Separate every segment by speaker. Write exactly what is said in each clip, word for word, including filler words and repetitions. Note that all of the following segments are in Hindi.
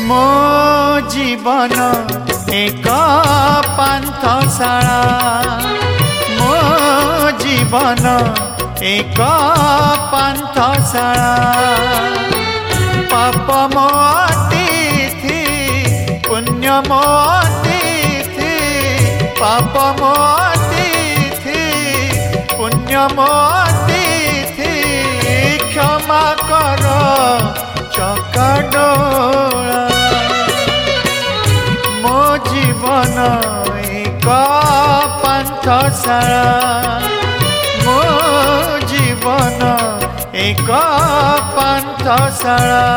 Speaker 1: मो जीवन एक पान्थशाला मो जीवन एक पान्थशाला पाप मो अतिथि पुण्य मो अतिथि पाप मो अतिथि पुण्य मो अतिथि क्षमा कर चकाडोला मो जीवन एक पान्थशाला मो जीवन एक पान्थशाला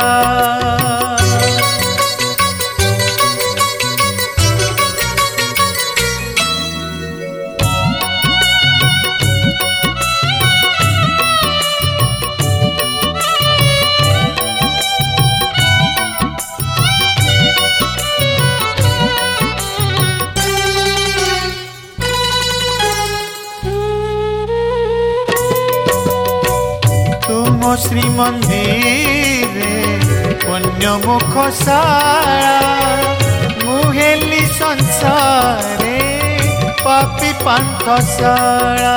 Speaker 1: श्री मंदिर पुण्य मुखशाला मुहेली संसारे पापी पान्थशाला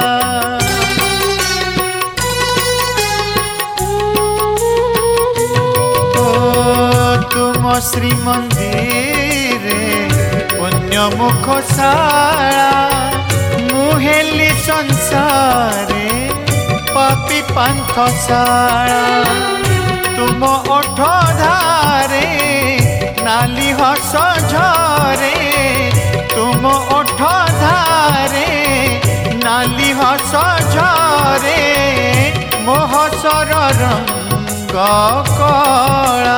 Speaker 1: ओ तुम श्री मंदिर पुण्य मुखशाला मुहेली संसारे पापी पान्थशाला तुम ओठ धारे नाली हस झरे तुम ओठ धारे नाली हस झरे मोहसर रंग कला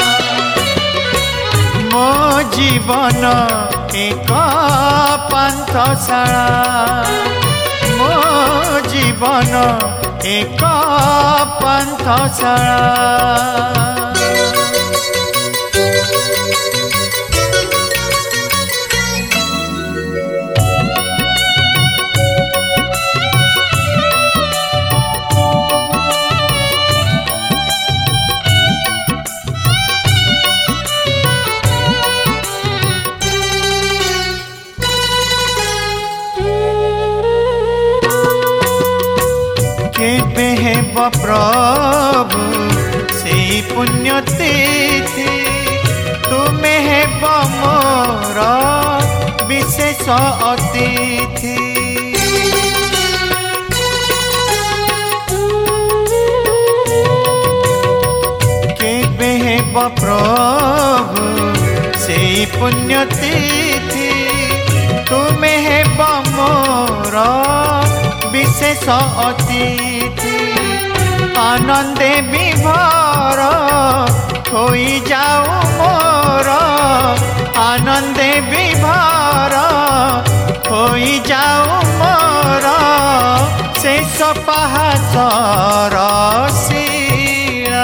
Speaker 1: मो जीवन एक पान्थशाला मो जीवन एक पान्थशाला प्रभु से पुण्य तिथि तुम्हें हेब मोर विशेष अतिथि केबे हेब प्रभु से पुण्य तिथि तुम्हें हेब मोर विशेष अतिथि आनंदे विभोर होई जाऊ मोर आनंदे विभोर होई जाऊ मोर शेष पहाचर शिला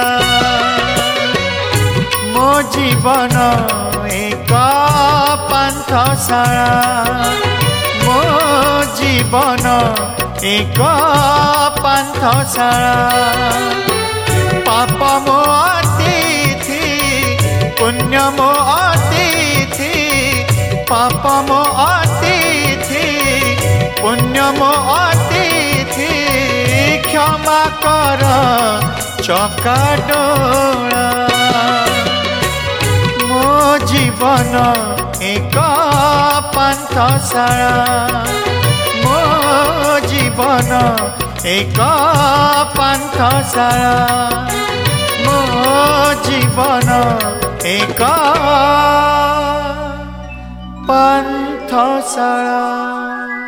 Speaker 1: मो जीवन एक पान्थशाला मो जीवन एक पान्थशाला पाप मो अतिथि पुण्य मो अतिथि पाप मो अतिथि पुण्य मो अतिथि क्षमा कर चकाडोला मो जीवन एक पान्थशाला मो जीवन एक पान्थशाला मो जीवन एक पान्थशाला।